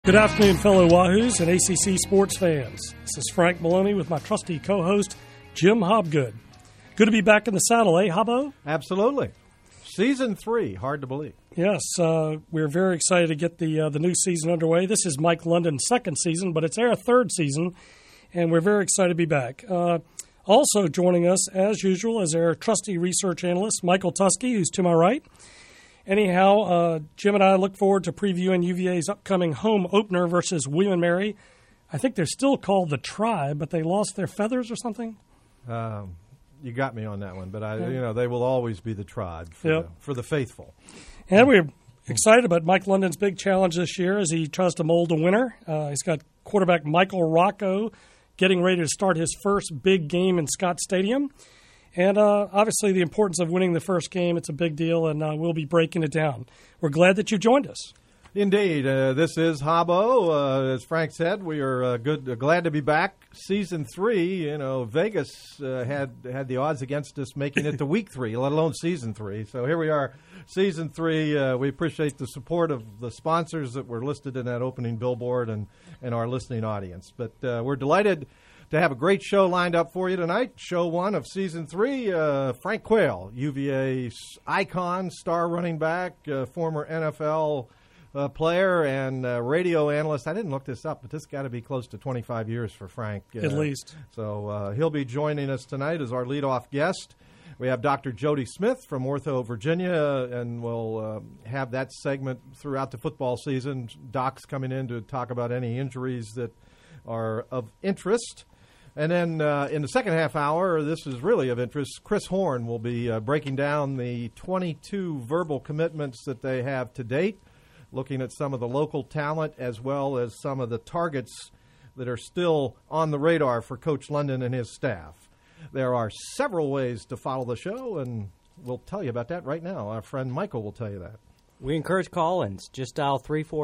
Good afternoon, fellow Wahoos and ACC sports fans. This is Frank Maloney with my trusty co-host, Jim Hobgood. Good to be back in the saddle, eh, Hobbo? Absolutely. Season 3, hard to believe. Yes, we're very excited to get the new season underway. This is Mike London's second season, but it's our third season, and we're very excited to be back. Also joining us, as usual, is our trusty research analyst, Michael Tusky, who's to my right. Anyhow, Jim and I look forward to previewing UVA's upcoming home opener versus William & Mary. I think they're still called the Tribe, but they lost their feathers or something. You got me on that one, but they will always be the Tribe for the faithful. And we're excited about Mike London's big challenge this year as he tries to mold a winner. He's got quarterback Michael Rocco getting ready to start his first big game in Scott Stadium. And obviously the importance of winning the first game, it's a big deal, and we'll be breaking it down. We're glad that you joined us. Indeed. This is Hobbo. As Frank said, we are glad to be back. Season 3, Vegas had the odds against us making it to week 3, let alone season 3. So here we are, season 3. We appreciate the support of the sponsors that were listed in that opening billboard and our listening audience. But we're delighted to have a great show lined up for you tonight. Show 1 of Season 3, Frank Quayle, UVA's icon, star running back, former NFL player and radio analyst. I didn't look this up, but this got to be close to 25 years for Frank. At least. So he'll be joining us tonight as our leadoff guest. We have Dr. Jody Smith from Ortho, Virginia, and we'll have that segment throughout the football season. Doc's coming in to talk about any injuries that are of interest. And then in the second half hour, this is really of interest, Chris Horn will be breaking down the 22 verbal commitments that they have to date, looking at some of the local talent as well as some of the targets that are still on the radar for Coach London and his staff. There are several ways to follow the show, and we'll tell you about that right now. Our friend Michael will tell you that. We encourage call-ins. Just dial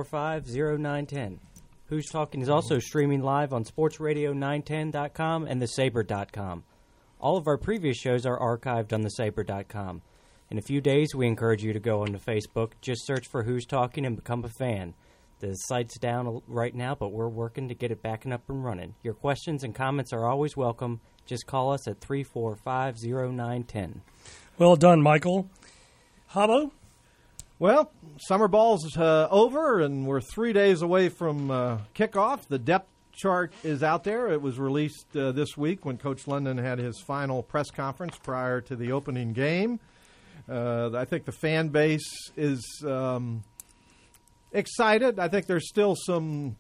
345-0910. Who's Talking is also streaming live on sportsradio910.com and thesaber.com. All of our previous shows are archived on thesaber.com. In a few days, we encourage you to go onto Facebook. Just search for Who's Talking and become a fan. The site's down right now, but we're working to get it back and up and running. Your questions and comments are always welcome. Just call us at 345-0910. Well done, Michael. Hobbo? Well, summer ball's over, and we're 3 days away from kickoff. The depth chart is out there. It was released this week when Coach London had his final press conference prior to the opening game. I think the fan base is excited. I think there's still some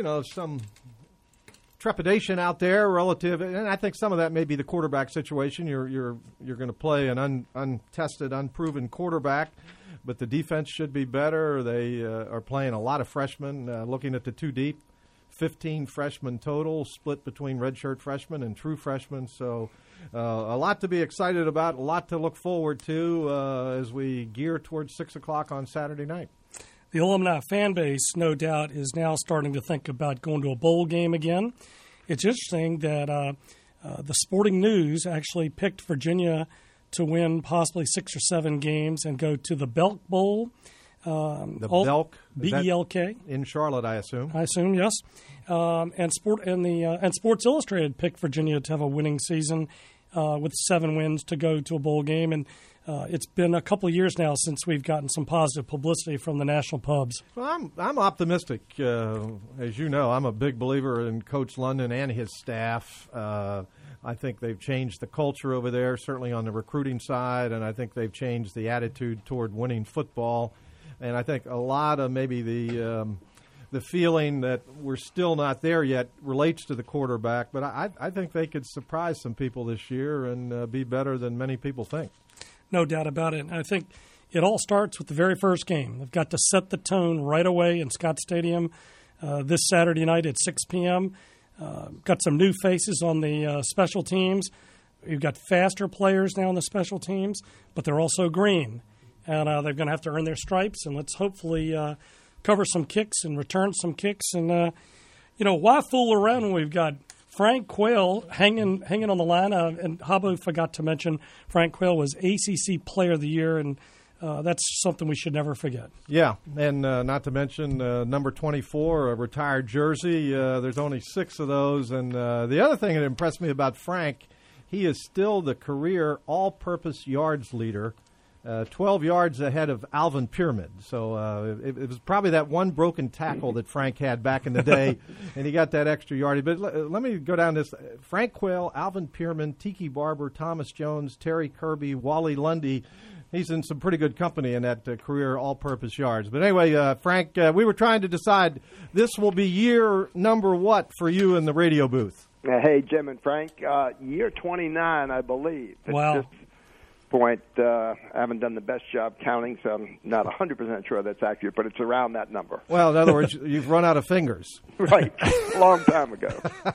trepidation out there relative, and I think some of that may be the quarterback situation. You're going to play an untested, unproven quarterback. But the defense should be better. They are playing a lot of freshmen. Looking at the two deep, 15 freshmen total, split between redshirt freshmen and true freshmen. So a lot to be excited about, a lot to look forward to as we gear towards 6 o'clock on Saturday night. The alumni fan base, no doubt, is now starting to think about going to a bowl game again. It's interesting that the Sporting News actually picked Virginia to win possibly 6 or 7 games and go to the Belk Bowl. Belk? B-E-L-K. In Charlotte, I assume. I assume, yes. And Sports Illustrated picked Virginia to have a winning season with 7 wins to go to a bowl game. And it's been a couple of years now since we've gotten some positive publicity from the national pubs. Well, I'm optimistic. As you know, I'm a big believer in Coach London and his staff. I think they've changed the culture over there, certainly on the recruiting side, and I think they've changed the attitude toward winning football. And I think a lot of maybe the feeling that we're still not there yet relates to the quarterback. But I think they could surprise some people this year and be better than many people think. No doubt about it. And I think it all starts with the very first game. They've got to set the tone right away in Scott Stadium this Saturday night at 6 p.m., got some new faces on the special teams. You've got faster players now on the special teams, but they're also green. And they're going to have to earn their stripes, and let's hopefully cover some kicks and return some kicks. And, why fool around when we've got Frank Quayle hanging on the line? And Hobbo forgot to mention Frank Quayle was ACC Player of the Year and that's something we should never forget. Yeah, and not to mention number 24, a retired jersey. There's only 6 of those. And the other thing that impressed me about Frank, he is still the career all-purpose yards leader, 12 yards ahead of Alvin Pyramid. So it was probably that one broken tackle that Frank had back in the day, and he got that extra yardage. But let me go down this. Frank Quayle, Alvin Pyramid, Tiki Barber, Thomas Jones, Terry Kirby, Wally Lundy. He's in some pretty good company in that career all-purpose yards. But anyway, Frank, we were trying to decide this will be year number what for you in the radio booth? Hey, Jim and Frank, year 29, I believe. Wow. At this point, I haven't done the best job counting, so I'm not 100% sure that's accurate, but it's around that number. Well, in other words, you've run out of fingers. Right, a long time ago.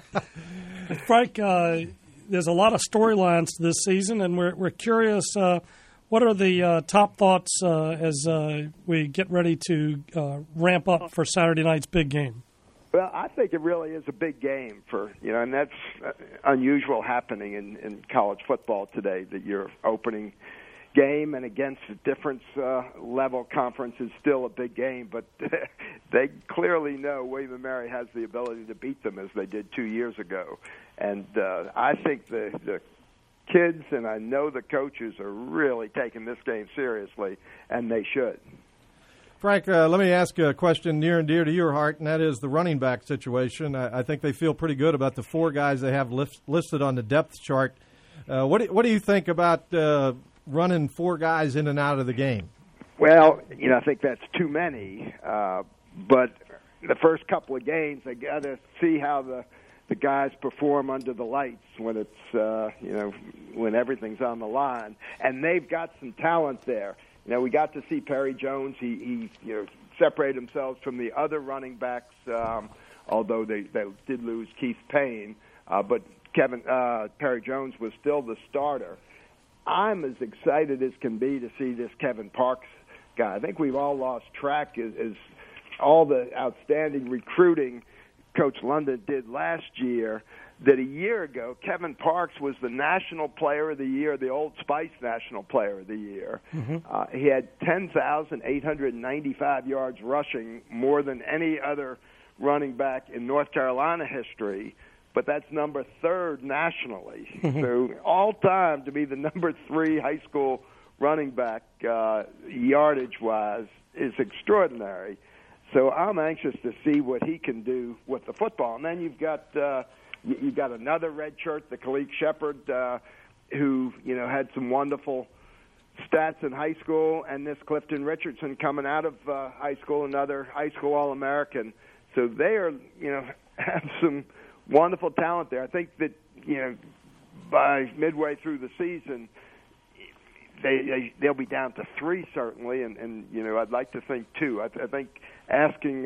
Frank, there's a lot of storylines this season, and we're curious, what are the top thoughts as we get ready to ramp up for Saturday night's big game? Well, I think it really is a big game and that's unusual happening in college football today, that your opening game and against a different level conference is still a big game, but they clearly know William & Mary has the ability to beat them as they did 2 years ago. And I think the kids, and I know the coaches, are really taking this game seriously, and they should. Frank, let me ask a question near and dear to your heart, and that is the running back situation. I think they feel pretty good about the 4 guys they have listed on the depth chart. What do you think about running 4 guys in and out of the game? Well, I think that's too many, but the first couple of games, they got to see how the guys perform under the lights when it's when everything's on the line, and they've got some talent there. We got to see Perry Jones. He separated himself from the other running backs, although they did lose Keith Payne. But Perry Jones was still the starter. I'm as excited as can be to see this Kevin Parks guy. I think we've all lost track as all the outstanding recruiting Coach London did last year, that a year ago, Kevin Parks was the National Player of the Year, the Old Spice National Player of the Year. Mm-hmm. He had 10,895 yards rushing, more than any other running back in North Carolina history, but that's number 3rd nationally. Mm-hmm. So all time to be the number 3 high school running back yardage-wise is extraordinary. So I'm anxious to see what he can do with the football. And then you've got another redshirt, the Khalid Shepard, who had some wonderful stats in high school, and this Clifton Richardson coming out of high school, another high school All-American. So they are, have some wonderful talent there. I think that by midway through the season, they'll be down to 3 certainly, and I'd like to think 2. I think asking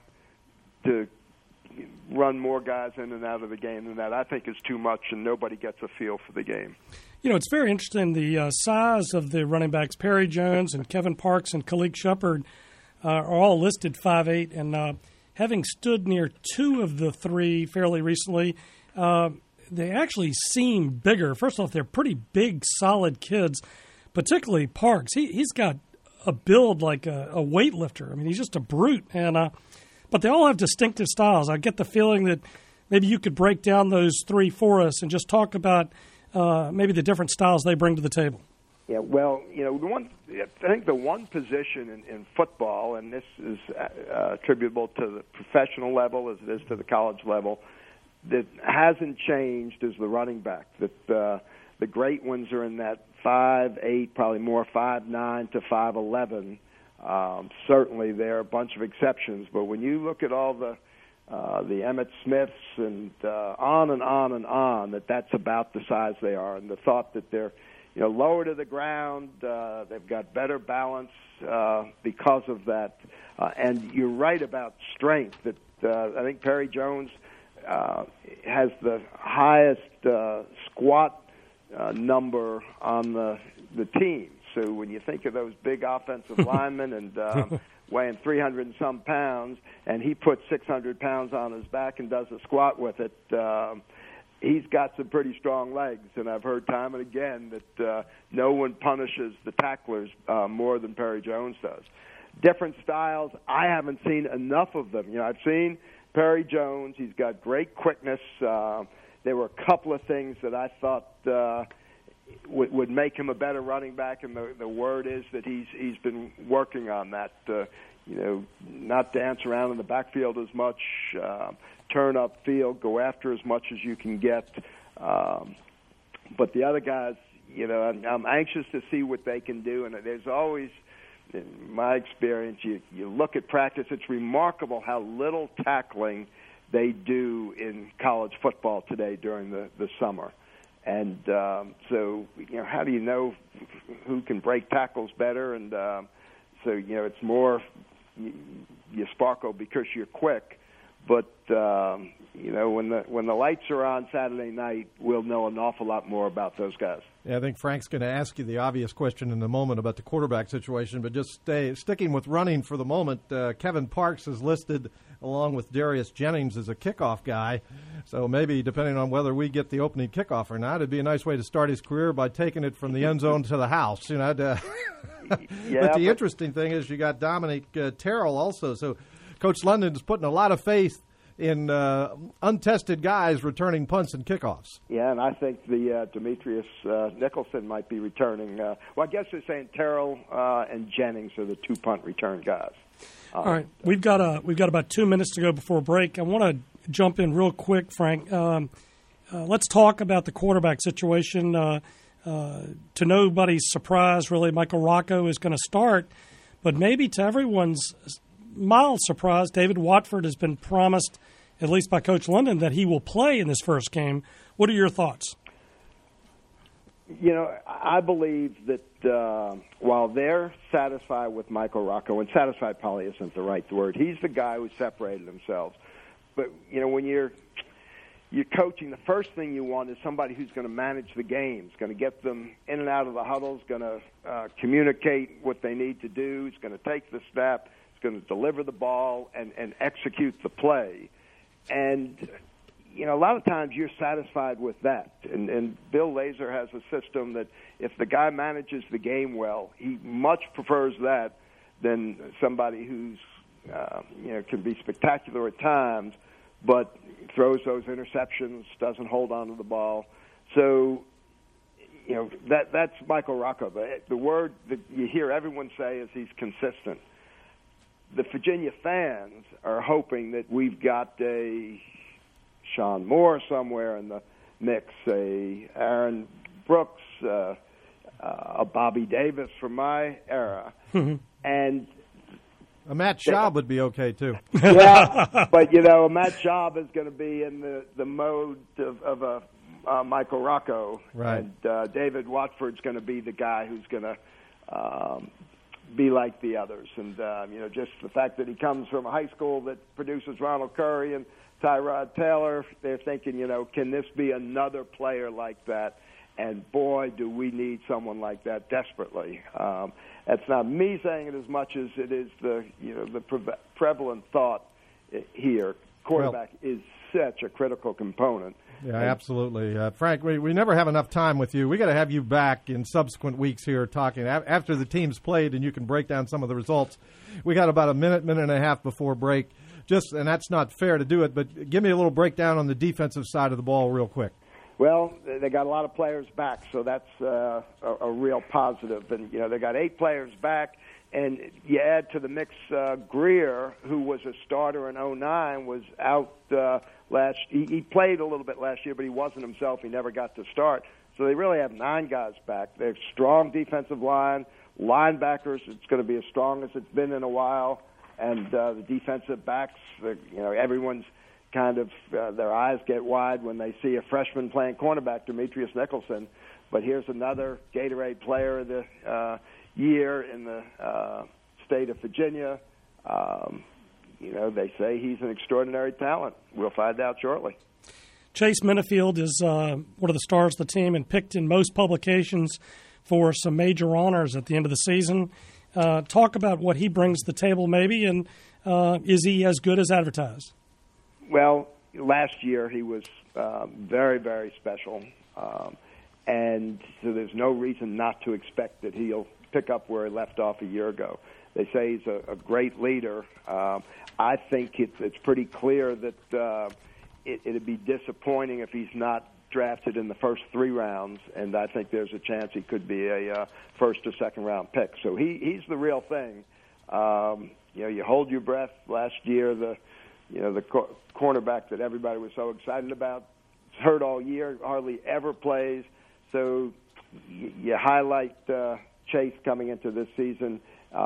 to run more guys in and out of the game than that, I think, is too much, and nobody gets a feel for the game. It's very interesting, the size of the running backs. Perry Jones and Kevin Parks and Khalid Shepard are all listed 5'8", and having stood near 2 of the 3 fairly recently, they actually seem bigger. First off, they're pretty big, solid kids, particularly Parks. He's got a build like a weightlifter. I mean, he's just a brute. But they all have distinctive styles. I get the feeling that maybe you could break down those 3 for us and just talk about maybe the different styles they bring to the table. Yeah, well, I think the one position in football, and this is attributable to the professional level as it is to the college level, that hasn't changed is the running back. That the great ones are in that 5'8", probably more 5'9" to 5'11". Certainly there are a bunch of exceptions, but when you look at all the Emmitt Smiths and on and on and on, that's about the size they are, and the thought that they're lower to the ground, they've got better balance because of that. And you're right about strength. That I think Perry Jones has the highest squat number on the team. So when you think of those big offensive linemen and weighing 300 and some pounds, and he puts 600 pounds on his back and does a squat with it, he's got some pretty strong legs, and I've heard time and again that no one punishes the tacklers more than Perry Jones does. Different styles, I haven't seen enough of them. I've seen Perry Jones. He's got great quickness. There were a couple of things that I thought would make him a better running back, and the word is that he's been working on that. Not dance around in the backfield as much, turn up field, go after as much as you can get. But the other guys, I'm anxious to see what they can do, and there's always, in my experience, you look at practice, it's remarkable how little tackling they do in college football today during the summer. And so, how do you know who can break tackles better? And so, it's more you sparkle because you're quick. But, when the lights are on Saturday night, we'll know an awful lot more about those guys. Yeah, I think Frank's going to ask you the obvious question in a moment about the quarterback situation, but just sticking with running for the moment, Kevin Parks is listed along with Darius Jennings as a kickoff guy. So maybe, depending on whether we get the opening kickoff or not, it'd be a nice way to start his career by taking it from the end zone to the house. But the interesting thing is you got Dominic Terrell also. So Coach London's putting a lot of faith in untested guys returning punts and kickoffs. Yeah, and I think the Demetrius Nicholson might be returning. Well, I guess they're saying Terrell and Jennings are the two punt return guys. All right, we've got about 2 minutes to go before break. I want to jump in real quick, Frank. Let's talk about the quarterback situation. To nobody's surprise, really, Michael Rocco is going to start, but maybe to everyone's mild surprise, David Watford has been promised, at least by Coach London, that he will play in this first game. What are your thoughts? I believe that while they're satisfied with Michael Rocco, and satisfied probably isn't the right word, he's the guy who separated himself. But, when you're coaching, the first thing you want is somebody who's going to manage the games, going to get them in and out of the huddles, going to communicate what they need to do, is going to take the snap, is going to deliver the ball and execute the play. And a lot of times you're satisfied with that. And Bill Lazor has a system that if the guy manages the game well, he much prefers that than somebody who's, can be spectacular at times, but throws those interceptions, doesn't hold on to the ball. So, that's Michael Rocco. The word that you hear everyone say is he's consistent. The Virginia fans are hoping that we've got a Sean Moore somewhere in the mix, a Aaron Brooks, a Bobby Davis from my era, and a Matt Schaub would be okay too. Yeah, but Matt Schaub is going to be in the mode of a Michael Rocco, right? And David Watford's going to be the guy who's going to be like the others, and just the fact that he comes from a high school that produces Ronald Curry and Tyrod Taylor, they're thinking, can this be another player like that? And boy, do we need someone like that desperately. That's not me saying it as much as it is the prevalent thought here. Quarterback is such a critical component. Yeah, absolutely. Frank, we never have enough time with you. We got to have you back in subsequent weeks here talking after the team's played, and you can break down some of the results. We got about a minute and a half before break. And that's not fair to do it, but give me a little breakdown on the defensive side of the ball real quick. Well, they got a lot of players back, so that's a real positive. And, they got 8 players back, and you add to the mix Greer, who was a starter in 2009, was out he played a little bit last year, but he wasn't himself. He never got to start. So they really have 9 guys back. They have strong defensive line, linebackers. It's going to be as strong as it's been in a while. And the defensive backs, everyone's kind of their eyes get wide when they see a freshman playing cornerback, Demetrius Nicholson. But here's another Gatorade Player of the Year in the state of Virginia. They say he's an extraordinary talent. We'll find out shortly. Chase Minifield is one of the stars of the team and picked in most publications for some major honors at the end of the season. Talk about what he brings to the table maybe, and is he as good as advertised? Well, last year he was very, very special, and so there's no reason not to expect that he'll pick up where he left off a year ago. They say he's a great leader. I think it's pretty clear that it'd be disappointing if he's not drafted in the first 3 rounds, and I think there's a chance he could be a first or second round pick. So he's the real thing. You hold your breath. Last year, the cornerback that everybody was so excited about is hurt all year, hardly ever plays. So you highlight Chase coming into this season,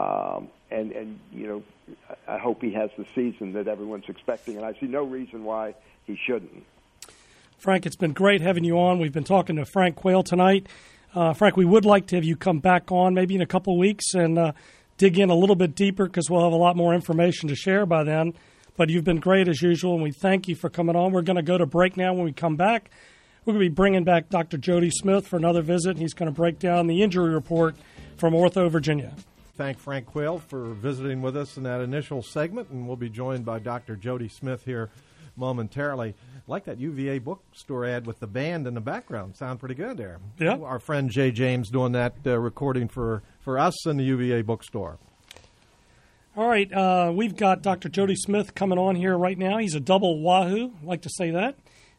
and I hope he has the season that everyone's expecting, and I see no reason why he shouldn't. Frank, it's been great having you on. We've been talking to Frank Quayle tonight. Frank, we would like to have you come back on maybe in a couple of weeks and dig in a little bit deeper because we'll have a lot more information to share by then. But you've been great as usual, and we thank you for coming on. We're going to go to break now. When we come back, we're going to be bringing back Dr. Jody Smith for another visit. He's going to break down the injury report from Ortho, Virginia. Thank Frank Quayle for visiting with us in that initial segment, and we'll be joined by Dr. Jody Smith here momentarily. I like that UVA bookstore ad with the band in the background. Sound pretty good there. Yeah. Our friend Jay James doing that recording for us in the UVA bookstore. All right, we've got Dr. Jody Smith coming on here right now. He's a double wahoo, I like to say that.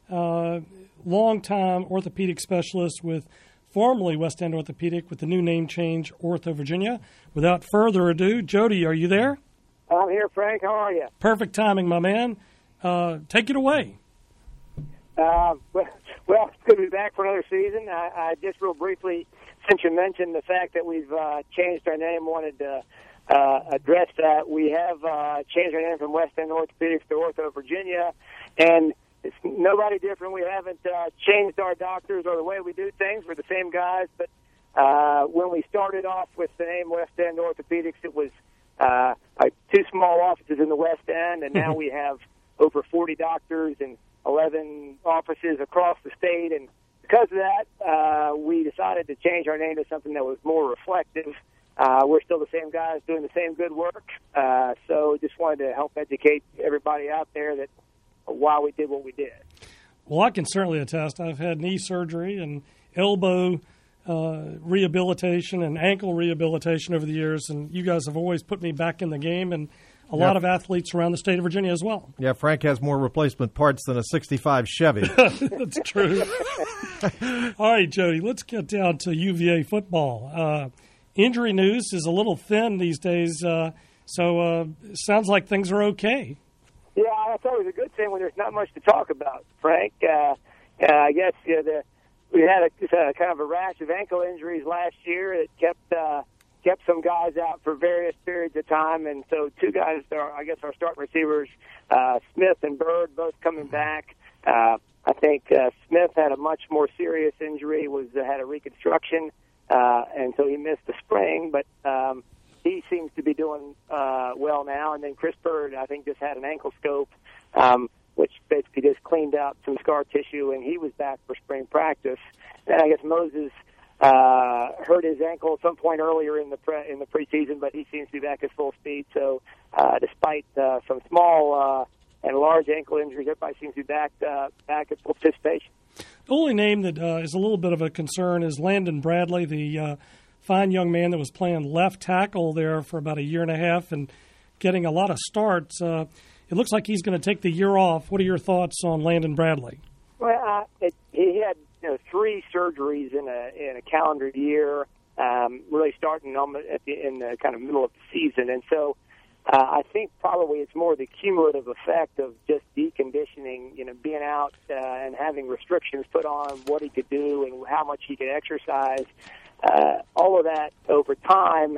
Long-time orthopedic specialist with formerly West End Orthopedic with the new name change, Ortho, Virginia. Without further ado, Jody, are you there? I'm here, Frank. How are you? Perfect timing, my man. Take it away. Well, it's good to be back for another season. I just real briefly, since you mentioned the fact that we've changed our name, wanted to address that. We have changed our name from West End Orthopedics to Ortho, Virginia, and it's nobody different. We haven't changed our doctors or the way we do things. We're the same guys, but when we started off with the name West End Orthopedics, it was like 2 small offices in the West End, and now we have over 40 doctors and 11 offices across the state. And because of that, we decided to change our name to something that was more reflective. We're still the same guys doing the same good work. So just wanted to help educate everybody out there that why we did what we did. Well, I can certainly attest. I've had knee surgery and elbow rehabilitation and ankle rehabilitation over the years, and you guys have always put me back in the game, and a lot of athletes around the state of Virginia as well. Yeah, Frank has more replacement parts than a 65 Chevy. That's true. All right, Jody, let's get down to UVA football. Injury news is a little thin these days, so sounds like things are okay. Yeah, that's always a good thing when there's not much to talk about, Frank. I guess we had a kind of a rash of ankle injuries last year that kept some guys out for various periods of time, and so 2 guys, I guess our starting receivers, Smith and Bird, both coming back. I think Smith had a much more serious injury, had a reconstruction, and so he missed the spring, but he seems to be doing well now. And then Chris Bird, I think, just had an ankle scope, which basically just cleaned out some scar tissue, and he was back for spring practice. And I guess Moses hurt his ankle at some point earlier in the preseason, but he seems to be back at full speed. So despite some small and large ankle injuries, everybody seems to be back at full participation. The only name that is a little bit of a concern is Landon Bradley, the fine young man that was playing left tackle there for about a year and a half and getting a lot of starts. It looks like he's going to take the year off. What are your thoughts on Landon Bradley? Well, he had 3 surgeries in a calendar year, really starting in the kind of middle of the season, and so I think probably it's more the cumulative effect of just deconditioning, being out and having restrictions put on what he could do and how much he could exercise. All of that over time,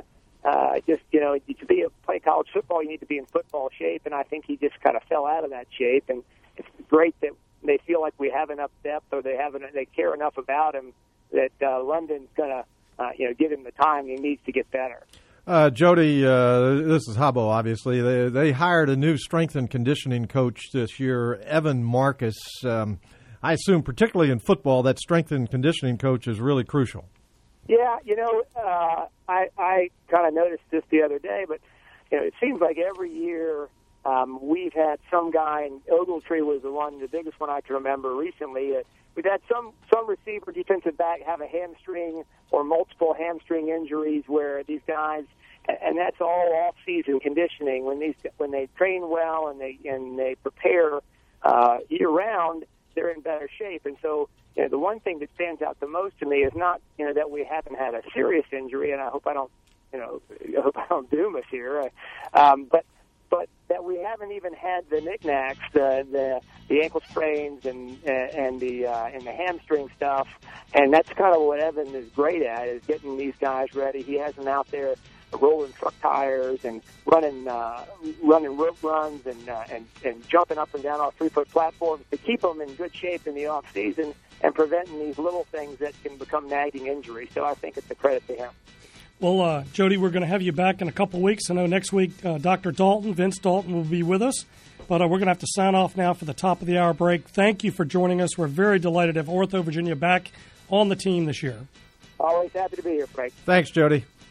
to play college football, you need to be in football shape, and I think he just kind of fell out of that shape. And it's great that they feel like we have enough depth, or they care enough about him that London's going to, give him the time he needs to get better. Jody, this is Habbo, obviously. They hired a new strength and conditioning coach this year, Evan Marcus. I assume, particularly in football, that strength and conditioning coach is really crucial. Yeah, I kind of noticed this the other day, but it seems like every year We've had some guy, and Ogletree was the biggest one I can remember recently. We've had some receiver, defensive back have a hamstring or multiple hamstring injuries where these guys, and that's all off-season conditioning. When they train well and they prepare year-round, they're in better shape. And so, the one thing that stands out the most to me is not that we haven't had a serious injury, and I hope I don't doom us here, but that we haven't even had the knickknacks, the ankle sprains and the hamstring stuff, and that's kind of what Evan is great at, is getting these guys ready. He has them out there rolling truck tires and running rope runs and jumping up and down off 3-foot platforms to keep them in good shape in the off season and preventing these little things that can become nagging injuries. So I think it's a credit to him. Well, Jody, we're going to have you back in a couple weeks. I know next week Dr. Dalton, Vince Dalton, will be with us. But we're going to have to sign off now for the top of the hour break. Thank you for joining us. We're very delighted to have Ortho Virginia back on the team this year. Always happy to be here, Frank. Thanks, Jody.